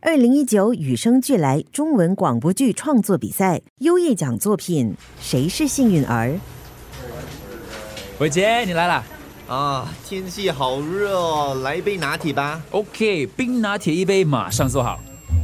2019与生俱来中文广播剧创作比赛优异奖作品《谁是幸运儿》。 伟杰，你来啦！ 啊，天气好热哦，来一杯拿铁吧。 OK， 冰拿铁一杯，马上做好。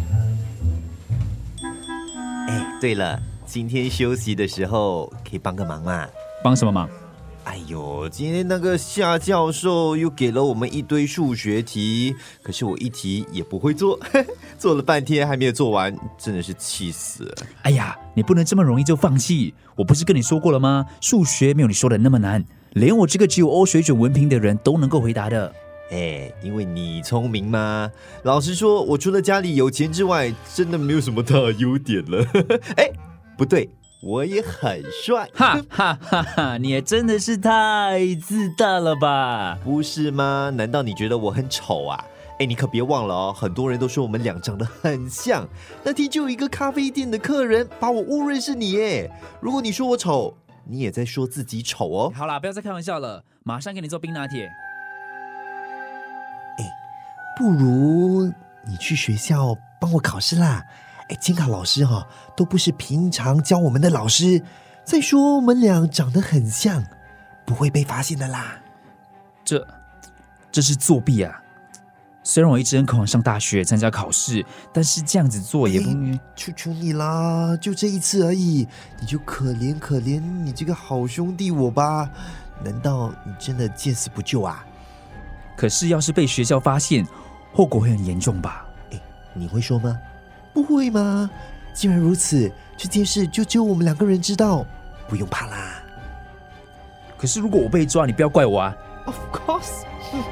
哎，对了，今天休息的时候可以帮个忙吗？ 帮什么忙？ 哎呦，今天那个夏教授又给了我们一堆数学题，可是我一题也不会做，做了半天还没有做完，真的是气死了。 哎呀，你不能这么容易就放弃，我不是跟你说过了吗？数学没有你说的那么难，连我这个只有 O 水准文凭的人都能够回答的。 哎，因为你聪明嘛。老实说，我除了家里有钱之外，真的没有什么大优点了。哎，不对，我也很帅。 哈哈哈哈！你也真的是太自大了吧？ 不是吗？难道你觉得我很丑啊？哎，你可别忘了哦，很多人都说我们俩长得很像。那天就有一个咖啡店的客人把我误认是你耶。如果你说我丑，你也在说自己丑哦。 好啦，不要再开玩笑了，马上给你做冰拿铁。 不如你去学校帮我考试啦。哎，监考老师都不是平常教我们的老师。再说我们俩长得很像，不会被发现的啦。 这是作弊啊！虽然我一直很渴望上大学参加考试，但是这样子做也不求求你啦，就这一次而已，你就可怜可怜你这个好兄弟我吧。难道你真的见死不救啊？ 可是要是被学校发现，后果会很严重吧？ 哎，你会说吗？不会吗？既然如此，这件事就只有我们两个人知道，不用怕啦。 可是如果我被抓，你不要怪我啊。 Of course。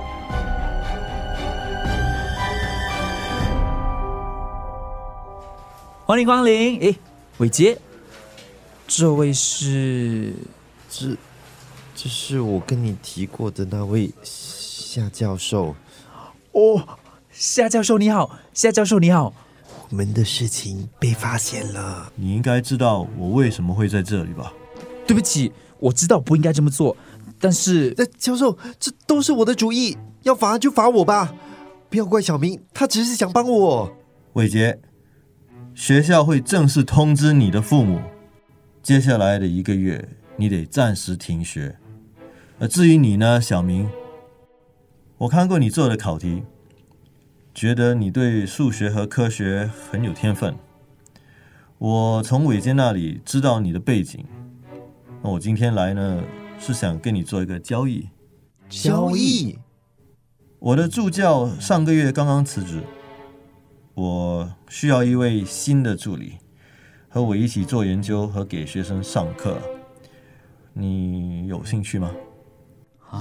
欢迎光临。哎，伟杰，这位是？ 这是我跟你提过的那位夏教授。 哦，夏教授你好，夏教授你好。 我们的事情被发现了。 你应该知道我为什么会在这里吧？ 对不起，我知道不应该这么做，但是…… 教授，这都是我的主意，要罚就罚我吧，不要怪小明，他只是想帮我。 伟杰，学校会正式通知你的父母，接下来的1个月你得暂时停学。而至于你呢，小明，我看过你做的考题，觉得你对数学和科学很有天分。我从伟杰那里知道你的背景，那我今天来呢，是想跟你做一个交易。 交易？ 我的助教上个月刚刚辞职，我需要一位新的助理，和我一起做研究和给学生上课。你有兴趣吗？ 啊，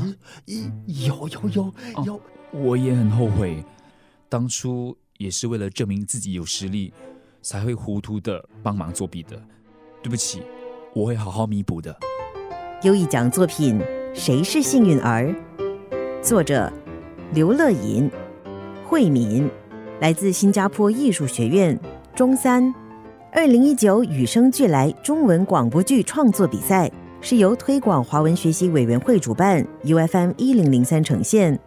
有。 我也很后悔，当初也是为了证明自己有实力，才会糊涂的帮忙作弊的。对不起，我会好好弥补的。 优异奖作品《谁是幸运儿》，作者刘乐银、慧敏，来自新加坡艺术学院，中三。2019与生俱来中文广播剧创作比赛是由推广华文学习委员会主办， UFM 1003呈现。